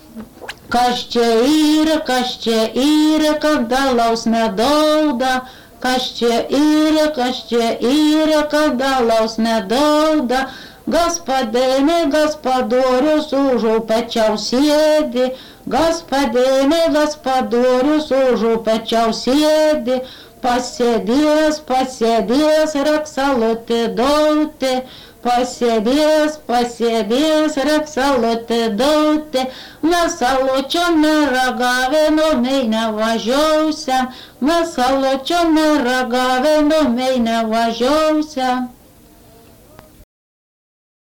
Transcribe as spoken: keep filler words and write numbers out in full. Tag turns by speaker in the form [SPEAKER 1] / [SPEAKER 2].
[SPEAKER 1] Kas čia yra, kas čia yra, kada laus nedauda. Kas čia yra, kas čia yra, kada laus nedauda. Господине, Господорю, сужу печав сєди. Господине, Господорю, сужу печав сєди. Посєдіс, посєдіс, рексалоти доти. Посєдіс, посєдіс, рексалоти доти. На салочоне рогавино мій наважався. На салочоне рогавино мій наважався.